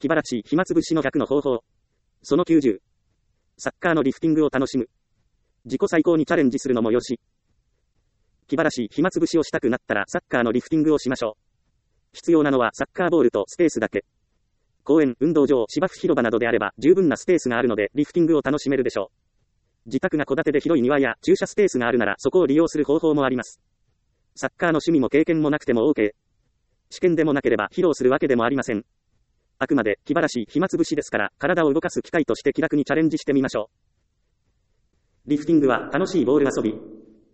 気晴らし暇つぶしの100の方法。その90。サッカーのリフティングを楽しむ。自己最高にチャレンジするのもよし。気晴らし暇つぶしをしたくなったらサッカーのリフティングをしましょう。必要なのはサッカーボールとスペースだけ。公園、運動場、芝生広場などであれば十分なスペースがあるのでリフティングを楽しめるでしょう。自宅が戸建てで広い庭や駐車スペースがあるならそこを利用する方法もあります。サッカーの趣味も経験もなくても OK。試験でもなければ披露するわけでもありません。あくまで気晴らし暇つぶしですから体を動かす機会として気楽にチャレンジしてみましょう。リフティングは楽しいボール遊び。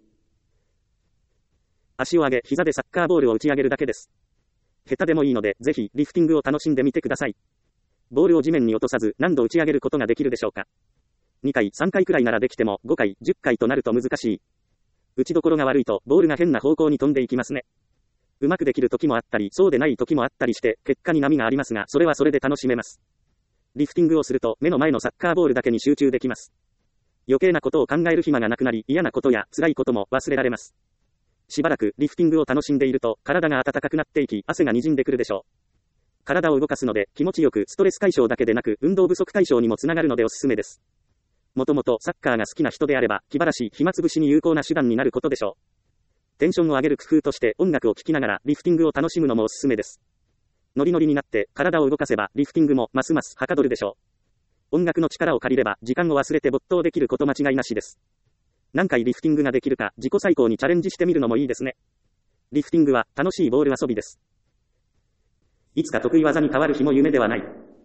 足を上げ膝でサッカーボールを打ち上げるだけです。下手でもいいのでぜひリフティングを楽しんでみてください。ボールを地面に落とさず何度打ち上げることができるでしょうか。2回3回くらいならできても5回10回となると難しい。打ちどころが悪いとボールが変な方向に飛んでいきますね。うまくできる時もあったりそうでない時もあったりして結果に波がありますがそれはそれで楽しめます。リフティングをすると目の前のサッカーボールだけに集中できます。余計なことを考える暇がなくなり嫌なことや辛いことも忘れられます。しばらくリフティングを楽しんでいると体が温かくなっていき汗が滲んでくるでしょう。体を動かすので気持ちよくストレス解消だけでなく運動不足解消にもつながるのでおすすめです。もともとサッカーが好きな人であれば気晴らし暇つぶしに有効な手段になることでしょう。テンションを上げる工夫として音楽を聴きながらリフティングを楽しむのもおすすめです。ノリノリになって体を動かせばリフティングもますますはかどるでしょう。音楽の力を借りれば時間を忘れて没頭できること間違いなしです。何回リフティングができるか自己最高にチャレンジしてみるのもいいですね。リフティングは楽しいボール遊びです。いつか得意技に変わる日も夢ではない。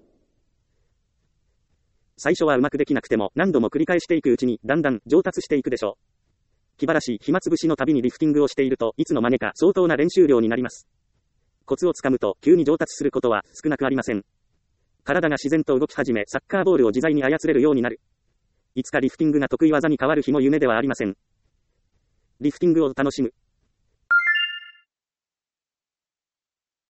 最初はうまくできなくても何度も繰り返していくうちにだんだん上達していくでしょう。気晴らし暇つぶしのたびにリフティングをしているといつの間にか相当な練習量になります。コツをつかむと急に上達することは少なくありません。体が自然と動き始めサッカーボールを自在に操れるようになる。いつかリフティングが得意技に変わる日も夢ではありません。リフティングを楽しむ。